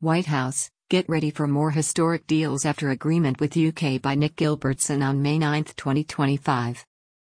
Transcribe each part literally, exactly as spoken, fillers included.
White House, get ready for more historic deals after agreement with U K by Nick Gilbertson on May ninth, twenty twenty-five.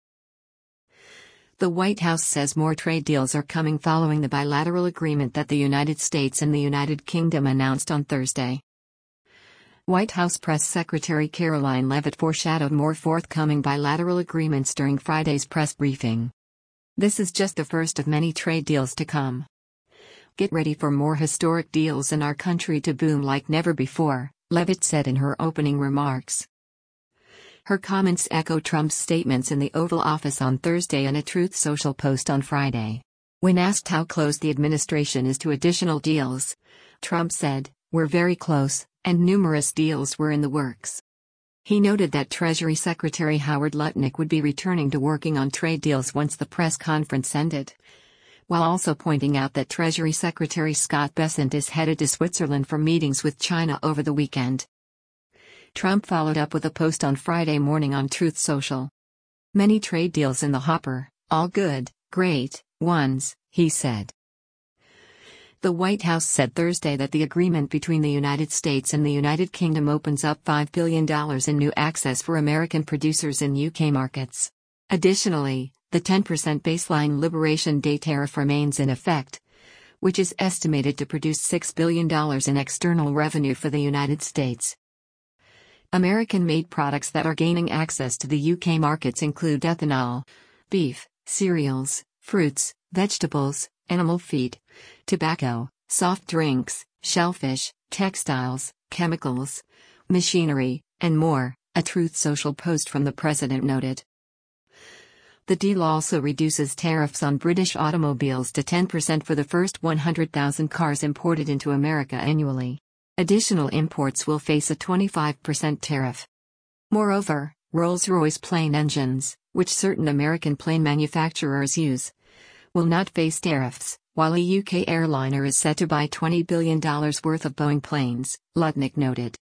The White House says more trade deals are coming following the bilateral agreement that the United States and the United Kingdom announced on Thursday. White House Press Secretary Caroline Leavitt foreshadowed more forthcoming bilateral agreements during Friday's press briefing. This is just the first of many trade deals to come. Get ready for more historic deals and our country to boom like never before, Leavitt said in her opening remarks. Her comments echo Trump's statements in the Oval Office on Thursday and a Truth Social post on Friday. When asked how close the administration is to additional deals, Trump said, "We're very close, and numerous deals were in the works." He noted that Treasury Secretary Howard Lutnick would be returning to working on trade deals once the press conference ended, while also pointing out that Treasury Secretary Scott Bessent is headed to Switzerland for meetings with China over the weekend. Trump followed up with a post on Friday morning on Truth Social. "Many trade deals in the hopper, all good, great ones," he said. The White House said Thursday that the agreement between the United States and the United Kingdom opens up five billion dollars in new access for American producers in U K markets. Additionally, the ten percent baseline Liberation Day tariff remains in effect, which is estimated to produce six billion dollars in external revenue for the United States. American-made products that are gaining access to the U K markets include ethanol, beef, cereals, fruits, vegetables, animal feed, tobacco, soft drinks, shellfish, textiles, chemicals, machinery, and more, a Truth Social post from the president noted. The deal also reduces tariffs on British automobiles to ten percent for the first one hundred thousand cars imported into America annually. Additional imports will face a twenty-five percent tariff. Moreover, Rolls-Royce plane engines, which certain American plane manufacturers use, will not face tariffs, while a U K airliner is set to buy twenty billion dollars worth of Boeing planes, Lutnick noted.